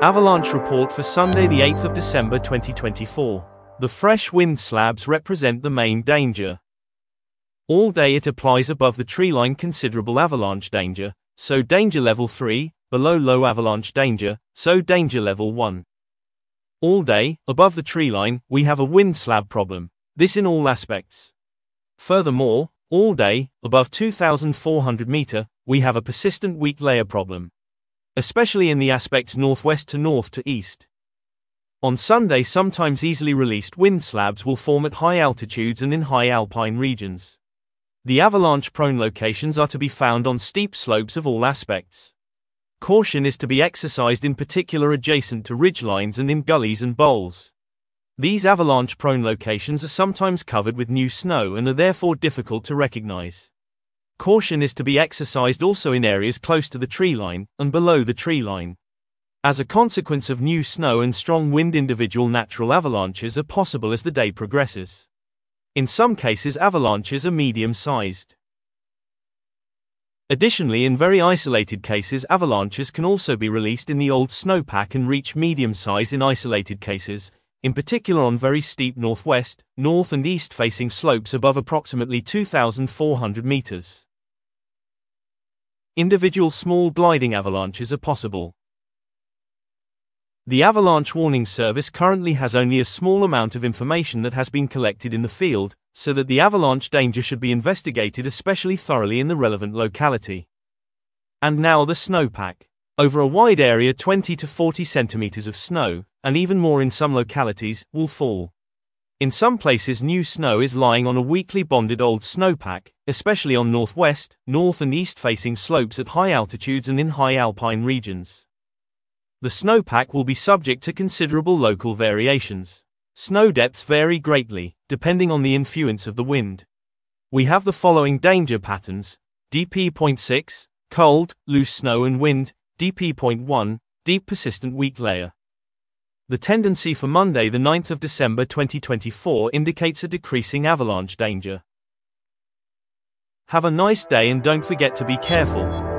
Avalanche report for Sunday the 8th of December 2024. The fresh wind slabs represent the main danger. All day it applies above the treeline considerable avalanche danger, so danger level 3, below low avalanche danger, so danger level 1. All day, above the treeline, we have a wind slab problem, this in all aspects. Furthermore, all day, above 2,400 meter, we have a persistent weak layer problem, especially in the aspects northwest to north to east. On Sunday, sometimes easily released wind slabs will form at high altitudes and in high alpine regions. The avalanche-prone locations are to be found on steep slopes of all aspects. Caution is to be exercised in particular adjacent to ridgelines and in gullies and bowls. These avalanche-prone locations are sometimes covered with new snow and are therefore difficult to recognize. Caution is to be exercised also in areas close to the treeline and below the treeline. As a consequence of new snow and strong wind, individual natural avalanches are possible as the day progresses. In some cases, avalanches are medium-sized. Additionally, in very isolated cases, avalanches can also be released in the old snowpack and reach medium size in isolated cases, in particular on very steep northwest, north and east-facing slopes above approximately 2,400 meters. Individual small gliding avalanches are possible. The Avalanche Warning Service currently has only a small amount of information that has been collected in the field, so that the avalanche danger should be investigated especially thoroughly in the relevant locality. And now the snowpack. Over a wide area, 20 to 40 centimeters of snow, and even more in some localities, will fall. In some places, new snow is lying on a weakly bonded old snowpack, especially on northwest, north and east-facing slopes at high altitudes and in high alpine regions. The snowpack will be subject to considerable local variations. Snow depths vary greatly, depending on the influence of the wind. We have the following danger patterns: DP.6, cold, loose snow and wind; DP.1, deep persistent weak layer. The tendency for Monday the 9th of December 2024 indicates a decreasing avalanche danger. Have a nice day and don't forget to be careful.